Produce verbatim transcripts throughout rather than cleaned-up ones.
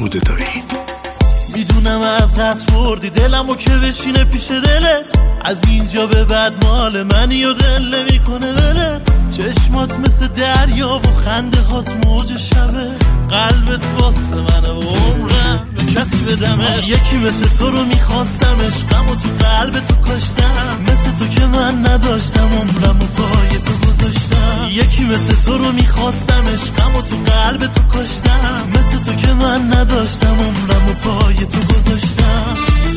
کودتایی. میدونم از قصد بردی دلمو که بشینه پیش دلت، از اینجا به بعد مال منی و دل نمی کنه دلت. چشمات مثل دریا و خنده هات موج شبه، قلبت واسه منه و عمرم به کسی بدمش. یکی مثل تو رو میخواستمش، غم و تو قلب تو کاشتم، مثل تو که من نداشتم عمرم و پای تو گذاشتم. یکی مثل تو رو میخواستمش، غم و تو قلب تو کاشتم، مثل تو که من نداشتم عمرم و پای تو گذاشتم.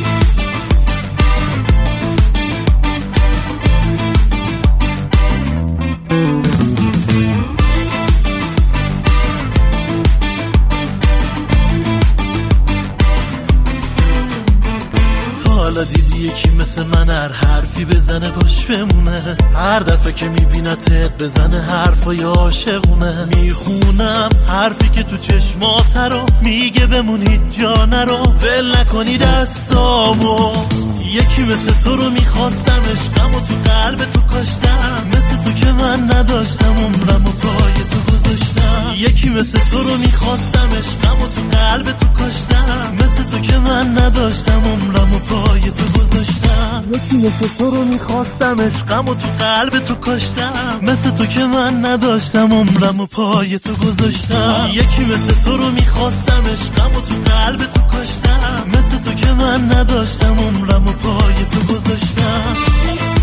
حالا دیدی یکی مثل من هر حرفی بزنه باش بمونه، هر دفعه که میبینتت بزنه حرفای عاشقونه. میخونم حرفی که تو چشمات رو میگه بمون هیچ جا نرو، ول نکنی دستامو. یکی مثل تو رو میخواستمش، غم و تو قلب تو کاشتم، مثل تو که من نداشتم عمرم و پای تو گذاشتم. یکی مثل تو رو میخواستمش، غم و تو قلب تو کاشتم، مثل تو که من نداشتم عمرم و پای تو گذاشتم. یکی مثل تو رو میخواستمش، غم و تو قلب تو کاشتم، مثل تو که من نداشتم عمرم و پای تو گذاشتم. یکی مثل تو رو میخواستمش، غم و تو قلب تو کاشتم، مثل تو که من نداشتم عمرم و پای تو گذاشتم.